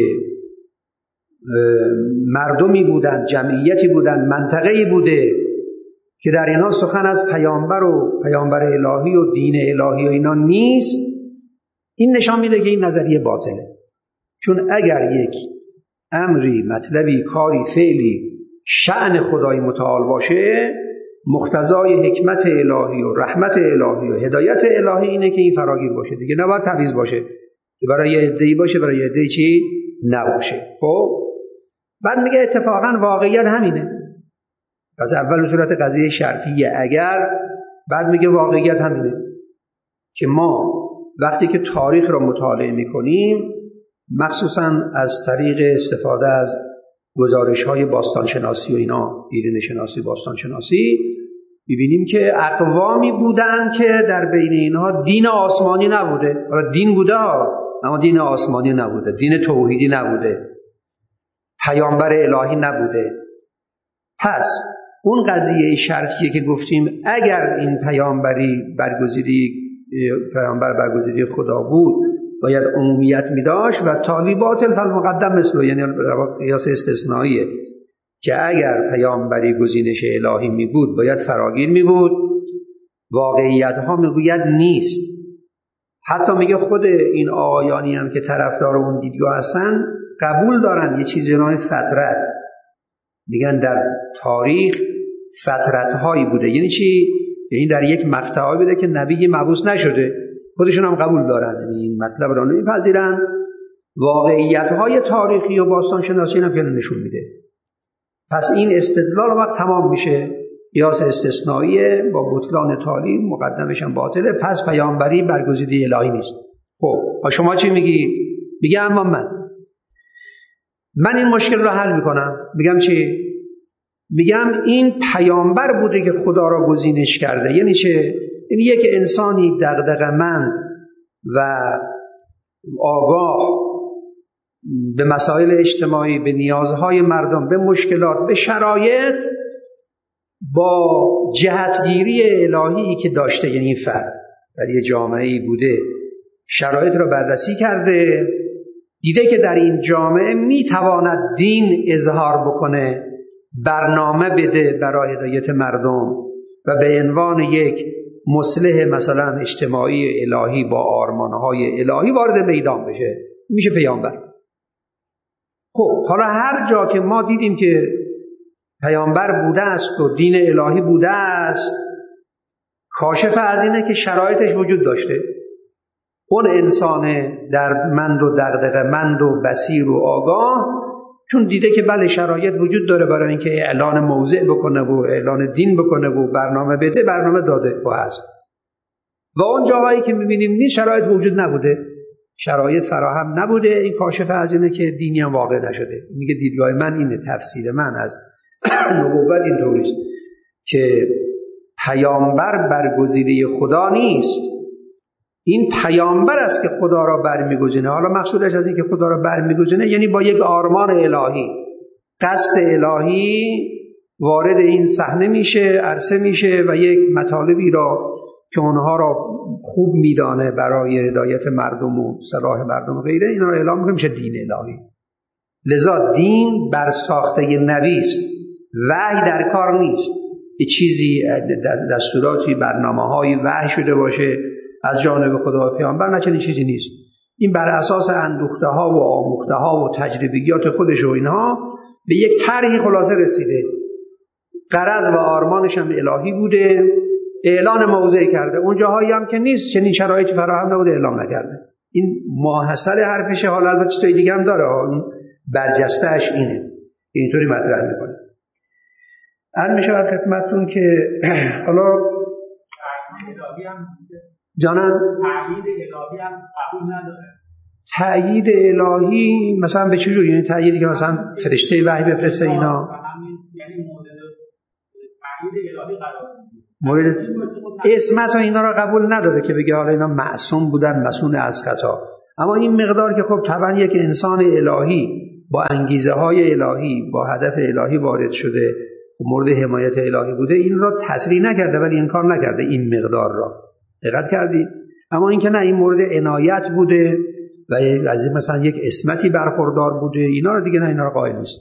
مردمی بودن، جمعیتی بودن، منطقه‌ای بوده که در اینها سخن از پیامبر و پیامبر الهی و دین الهی و اینا نیست، این نشان میده که این نظریه باطله. چون اگر یک امری، مطلبی، کاری، فعلی شأن خدای متعال باشه، مقتضای حکمت الهی و رحمت الهی و هدایت الهی اینه که این فراگیر باشه دیگه، نباید تبعیض باشه که برای عده‌ای باشه برای عده‌ای چی نباشه. خب بعد میگه اتفاقا واقعیت همینه. پس اول صورت قضیه شرطیه اگر، بعد میگه واقعیت همینه که ما وقتی که تاریخ رو مطالعه میکنیم، مخصوصا از طریق استفاده از گزارش‌های باستانشناسی و اینا، دیرینه شناسی، باستانشناسی، می‌بینیم که اقوامی بودن که در بین اینها دین آسمانی نبوده. حالا دین بوده اما دین آسمانی نبوده، دین توحیدی نبوده، پیامبر الهی نبوده. پس اون قضیه شرطیه که گفتیم اگر این پیامبری پیامبر برگزیده خدا بود باید عمومیت می‌داشت و تالی باطل فالمقدم مثل، یعنی قیاس استثنائیه که اگر پیامبری گزینش الهی می بود باید فراگیر می بود. واقعیت ها میگوید نیست. حتی میگه خود این آقایانی هم که طرفدار اون دیدگاه هستن قبول دارن یه چیزی به نام فطرت. میگن در تاریخ فطرت هایی بوده. یعنی چی؟ یعنی در یک مقطعی بوده که نبی مبعوث نشده. خودشون هم قبول دارن، یعنی این مطلب رو نمیپذیرن. واقعیت های تاریخی و باستان شناسی هم نشون میده. پس این استدلال وقت تمام میشه. قیاس استثنائیه با بطلان تالی، مقدمش هم باطله، پس پیامبری برگزیده الهی نیست. خب شما چی میگی؟ میگه اما من این مشکل رو حل میکنم. میگم چی؟ میگم این پیامبر بوده که خدا را گزینش کرده. یعنی چه؟ یعنی یک انسانی دغدغه‌مند و آگاه به مسائل اجتماعی، به نیازهای مردم، به مشکلات، به شرایط، با جهتگیری الهی که داشته، یعنی این فرد در یه جامعه‌ای بوده، شرایط را بررسی کرده، دیده که در این جامعه میتواند دین اظهار بکنه، برنامه بده برای هدایت مردم و به عنوان یک مصلح مثلا اجتماعی الهی با آرمانهای الهی وارد میدان بشه، میشه پیامبر. خب حالا هر جا که ما دیدیم که پیامبر بوده است و دین الهی بوده است، کاشف از اینه که شرایطش وجود داشته. اون انسان دردمند و دغدغه‌مند و بصیر و آگاه، چون دیده که بله شرایط وجود داره برای اینکه اعلان موضع بکنه و اعلان دین بکنه و برنامه بده، برنامه داده و هست. و اون جاهایی که می‌بینیم نیست، شرایط وجود نبوده، شرایط فراهم نبوده، این کاشف از اینه که دینی هم واقع نشده. میگه دیدگاه من اینه، تفسیر من از نبوت اینطوریست که پیامبر برگزیده خدا نیست، این پیامبر است که خدا را برمیگزینه. حالا مقصودش از این که خدا را برمیگزینه یعنی با یک آرمان الهی، قصد الهی وارد این صحنه میشه، عرصه میشه و یک مطالبی را که اونها را خوب میدانه برای هدایت مردم و صلاح مردم و غیره، اینا را اعلام میشه دین الهی. لذا دین بر ساخته نبی است، وحی در کار نیست. یه چیزی دستوراتی، برنامه‌های وحی شده باشه از جانب خدا و پیامبر، نه چنین چیزی نیست. این بر اساس اندوخته‌ها و آموخته‌ها و تجربیات خودش و اینها به یک طرحی خلاصه رسیده. غرض و آرمانش هم الهی بوده، اعلان موضع کرده. اون جاهایی هم که نیست، چنین شرایطی فراهم نبوده، اعلام نکرده. این ماحصل حرفشه. حالا البته چیزای دیگه هم داره، اون برجسته‌اش اینه، اینطوری مطرح می‌کنه. الان میشه خدمتتون که حالا جانم تأیید الهی هم قبول نداره. تأیید الهی مثلا به چه جوری؟ یعنی تأییدی که مثلا فرشته وحی بفرسته اینا، یعنی مورد تأیید الهی قرار مورد اسمت و اینا را قبول نداره که بگه حالا اینا معصوم بودن، مسئول از خطا. اما این مقدار که خب طبعا یک انسان الهی با انگیزه های الهی، با هدف الهی وارد شده مورد حمایت الهی بوده، این را تصریح نکرده ولی انکار نکرده این مقدار را. دقت کردید؟ اما این که نه، این مورد عنایت بوده و از مثلا یک اسمتی برخوردار بوده، اینا رو دیگه نه، اینا رو قائل نیست.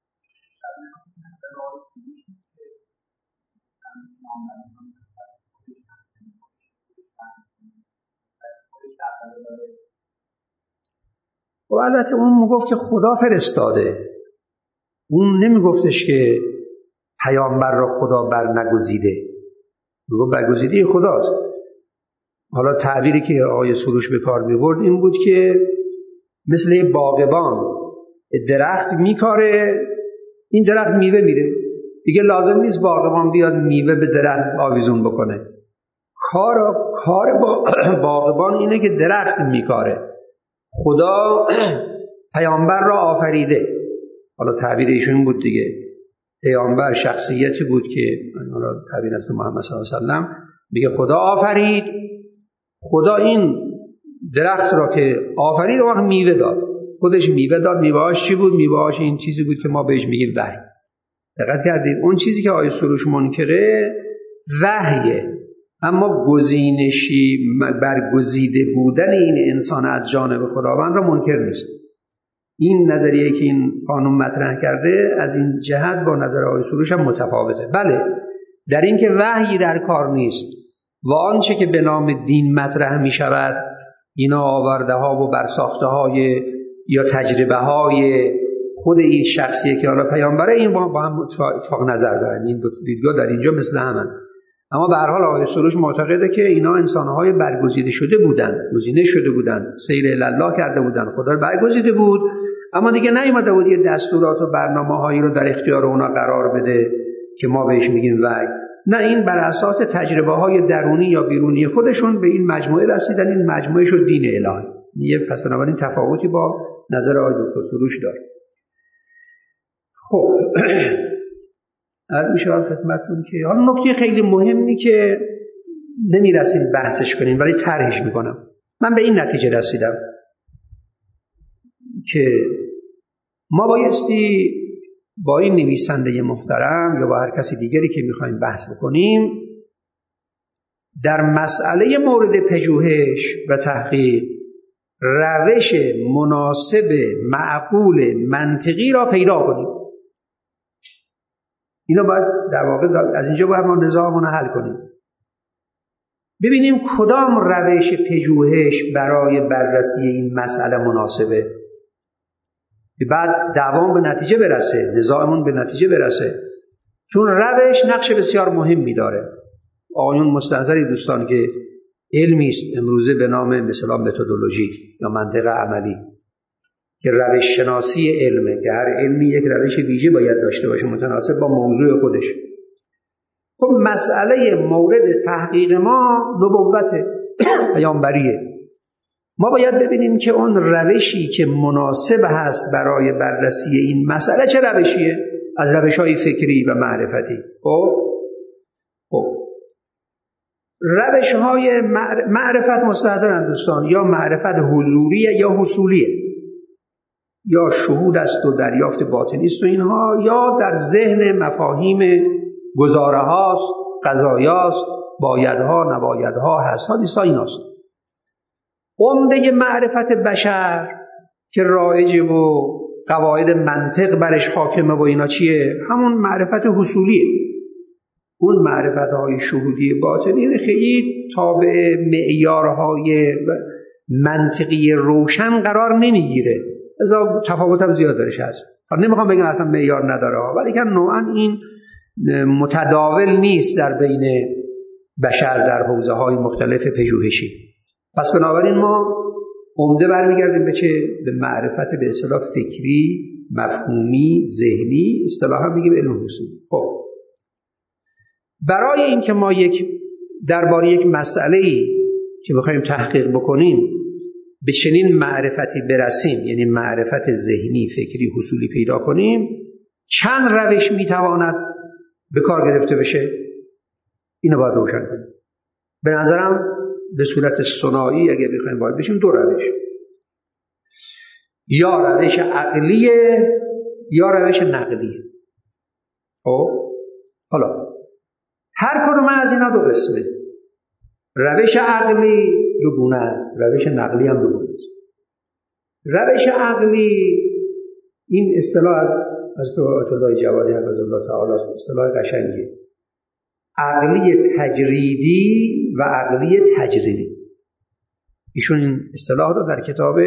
و البته اون میگفت که خدا فرستاده، اون نمیگفتش که پیامبر را خدا بر نگزیده، میگفت برگزیده خداست. حالا تعبیری که آقای سروش به کار میبرد این بود که مثل باغبان درخت میکاره، این درخت میوه میره، دیگه لازم نیست باغبان بیاد میوه به درخت آویزون بکنه. کار باغبان اینه که درخت میکاره. خدا پیامبر را آفریده. حالا تعبیر ایشون بود دیگه، پیامبر شخصیتی بود که حالا تعبیر است محمد صلی الله علیه و سلم میگه خدا آفرید، خدا این درخت را که آفرید و میوه داد، خودش میوه داد. میوه‌اش چی بود؟ میوه‌اش این چیزی بود که ما بهش میگیم وحی. دقت کردید؟ اون چیزی که آیه سروش منکره وحیه، اما گزینشی برگزیده بودن این انسان از جانب خداوند را منکر نیست. این نظریه که این خانم مطرح کرده از این جهت با نظر آقای سروش هم متفاوته. بله، در این که وحی در کار نیست و آنچه که به نام دین مطرح می شود اینا آورده ها و برساخته های یا تجربه های خود این شخصیه که حالا پیامبره، این با هم اتفاق نظر دارن. این دیدگاه در اینجا مثل همن. اما به هر حال آقای سروش معتقده که اینا انسان‌های برگزیده شده بودن، گزینه شده بودن، سیر الله کرده بودن، خدا برگزیده بود، اما دیگه نیومده بود یه دستورات و برنامه‌هایی رو در اختیار اونا قرار بده که ما بهش میگیم وحی. نه، این بر اساس تجربه‌های درونی یا بیرونی خودشون به این مجموعه رسیدن. این مجموعه شد دین الهی. پس بنابراین تفاوتی با نظر آقای دکتر سروش داره. خب عرض می‌شود خدمتتون که حالا نکته خیلی مهمی که نمی‌رسیم بحثش کنیم ولی طرحش می‌کنم. من به این نتیجه رسیدم که ما بایستی با این نویسنده محترم یا با هر کسی دیگری که می‌خوایم بحث بکنیم در مسئله مورد پژوهش و تحقیق روش مناسب، معقول، منطقی را پیدا کنیم. اینا باید در واقع از اینجا باید ما نظاممون رو حل کنیم، ببینیم کدام روش پژوهش برای بررسی این مسئله مناسبه، بعد دعوام به نتیجه برسه، نظاممون به نتیجه برسه. چون روش نقش بسیار مهمی داره. آقایون مستحضری دوستان که علمی است امروزه به نام مثلا متدولوژی یا منطق عملی که روش شناسی علمه، که هر علمی یک روش ویژه باید داشته باشه متناسب با موضوع خودش. خب مسئله مورد تحقیق ما نبوت پیامبریه. ما باید ببینیم که اون روشی که مناسب هست برای بررسی این مسئله چه روشیه از روش‌های فکری و معرفتی. خب روش‌های معرفت مستحضرن دوستان، یا معرفت حضوریه یا حصولیه، یا شهود است و دریافت باطنی است و اینها، یا در ذهن مفاهیم گزاره هاست، قضایاست، بایدها، نبایدها، هستها، نیستها، ایناست. عمده معرفت بشر که رایجه و قواعد منطق برش حاکمه و اینا چیه؟ همون معرفت حصولیه. اون معرفت‌های شهودی باطنی خیلی تابع معیارهای منطقی روشن قرار نمیگیره، لذا تفاوت هم زیاد درش هست. نمیخوام بگم اصلا معیار نداره، ولی که نوعا این متداول نیست در بین بشر در حوزه‌های مختلف پژوهشی. پس بنابراین ما عمده برمیگردیم به چه؟ به معرفت به اصطلاح فکری، مفهومی، ذهنی، اصطلاحا میگیم علم حصول. خب برای اینکه ما درباره یک مسئله‌ای که بخوایم تحقیق بکنیم به چنین معرفتی برسیم، یعنی معرفت ذهنی، فکری، حصولی پیدا کنیم، چند روش میتواند به کار گرفته بشه؟ اینو باید روشن کنیم. به نظرم به صورت ثنایی اگه بخوایم باید بشیم دو روش، یا روش عقلیه یا روش نقلیه. حالا هر کدوم از اینا دو قسمه. روش عقلی دو گونه است، روش نقلی هم دو گونه است. روش عقلی این اصطلاح از آیت الله جوادی حفظه الله تعالی اصطلاح قشنگیه. عقلی تجریدی و عقلی تجریبی. ایشون این اصطلاح رو در کتاب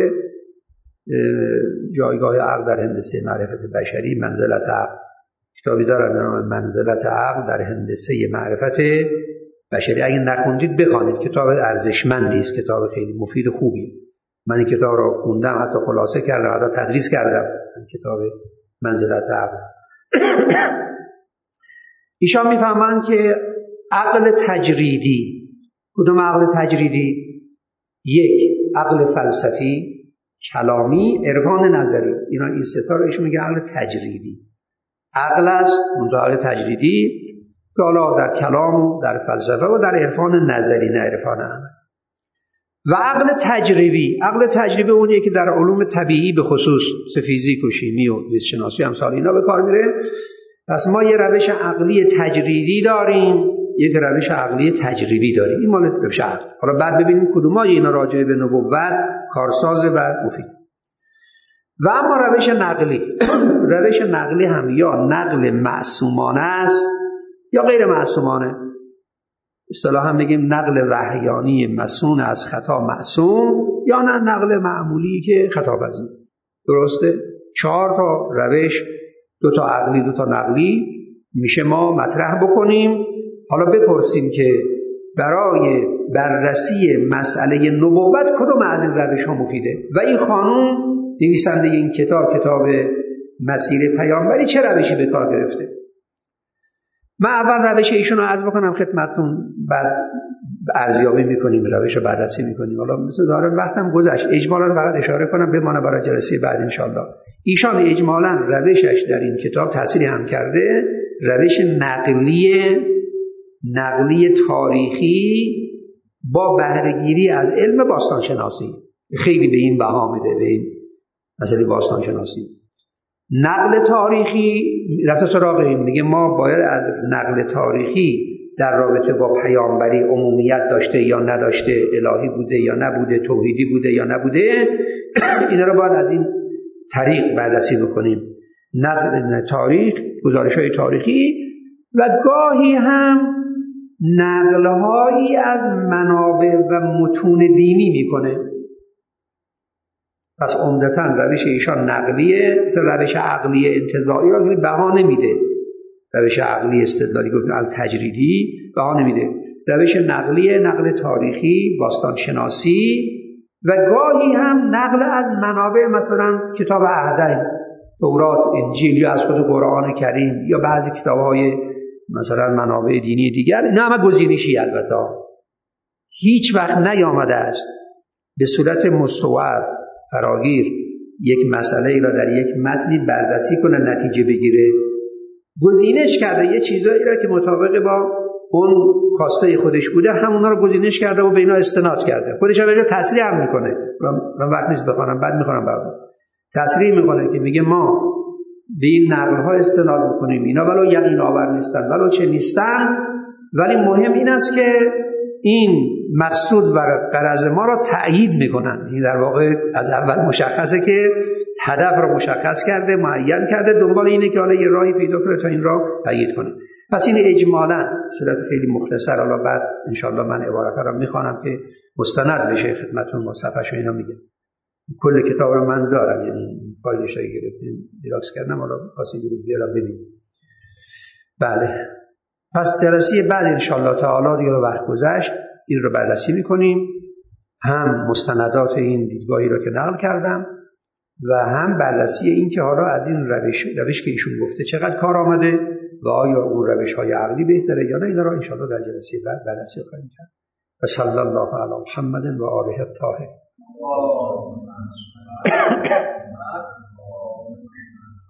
جایگاه عقل در هندسه معرفت بشری منزلت عقل کتابی دارن به نام منزلت عقل در هندسه معرفت بشری. اگه نخوندید بخوانید، کتاب ارزشمندی است، کتاب خیلی مفید و خوبیه. من این کتاب رو خوندم، حتی خلاصه کردم، حتی تدریس کردم، کتاب منزلت عقل. ایشان میفهمن که عقل تجریدی، کدوم عقل تجریدی؟ یک، عقل فلسفی، کلامی، عرفان نظری. اینا این سه تا رو ایشون میگه عقل تجریدی. عقل است، منتها عقل تجریدی که حالا در کلام و در فلسفه و در عرفان نظری، نه عرفان عمل. و عقل تجربی، عقل تجربی اونیه که در علوم طبیعی به خصوص فیزیک و شیمی و زیست شناسی امثال اینا به کار میره. پس ما یه روش عقلی تجریدی داریم، یک روش عقلی تجربی داریم. این مال روش عقل. حالا بعد ببینیم کدومای اینا راجع به نبوت کارساز و مفید. و اما روش نقلی روش نقلی هم یا نقل معصومانه است یا غیر معصومانه. اصطلاحاً میگیم نقل وحیانی مسون از خطا معصوم، یا نه نقل معمولی که خطا پذیر. درسته؟ 4 تا روش، 2 تا عقلی 2 تا نقلی میشه ما مطرح بکنیم. حالا بپرسیم که برای بررسی مسئله نبوت کدوم از این روش ها مفیده؟ و این خانوم نویسنده این کتاب مسیر پیامبری چه روشی به کار گرفته؟ من اول روش ایشون رو عرض بکنم خدمتتون، بعد ارزیابی میکنیم، روش رو بررسی میکنیم. حالا مثل داره وقتم گذشت، اجمالا فقط اشاره کنم بمانه برای جلسه بعد انشالله. ایشان اجمالا روشش در این کتاب تأثیری هم کرده، روش نقلی تاریخی با بهره‌گیری از علم باستانشناسی. خیلی به این بها میده، به این مسئله باستانشناسی. نقل تاریخی رفت سراغ این، میگه ما باید از نقل تاریخی در رابطه با پیامبری عمومیت داشته یا نداشته، الهی بوده یا نبوده، توحیدی بوده یا نبوده، اینا رو باید از این طریق بررسی بکنیم. نقل تاریخ، گزارش‌های تاریخی، و گاهی هم نقل‌هایی از منابع و متون دینی میکنه. پس عمدتاً روش ایشان نقلیه، روش عقلی انتزاعی را بها نمیده. روش عقلی استدلالی گفتن التجریدی بها نمیده. روش نقلیه، نقل تاریخی، باستانشناسی، و گاهی هم نقل از منابع، مثلا کتاب عهدین، تورات، انجیل، یا از خود قرآن کریم، یا بعضی کتاب‌های مثلا منابع دینی دیگر. اینا همه گزینشی البته. هیچ وقت نیامده است به صورت مستوعب فراگیر یک مسئله را در یک متنی بررسی کنه، نتیجه بگیره. گزینش کرده یه چیزایی را که مطابق با اون خواسته خودش بوده، همونا رو گزینش کرده و به اینا استناد کرده. خودش هم تسریع هم میکنه. من وقت نیست بخوانم، بعد میخونم بعد. تسریع میکنه که میگه ما به این نقل‌ها استناد میکنیم، اینا ولو یقین آور نیستن، ولو چه نیستن، ولی مهم این است که این مقصود و غرض ما را تأیید میکنن. این در واقع از اول مشخصه که هدف را مشخص کرده، معین کرده، دنبال اینه که حالا یه راهی پیدا کنه تا این را تأیید کنه. پس این اجمالاً صورت خیلی مختصر، حالا بعد انشالله من عبارت را میخوانم که مستند بشه خدمتتون، با صفحه‌شو اینا میگم. کل کتاب رو من دارم، یعنی فایلش رو گرفتیم دیراکس کردم، حالا خاصی دیروز بیارم ببینیم. بله، پس درسی بعد انشالله تعالی دیگه وقت گذشت، این رو بررسی میکنیم، هم مستندات این دیدگاهی رو که نقل کردم و هم بررسی این که حالا از این روش که ایشون گفته چقدر کار آمده و آیا اون روش‌های عقلی بهتره یا نه. اینا رو انشالله در جلسه بعد بررسی خواهیم کرد. و صلی الله علی محمد و آله الطاهرین.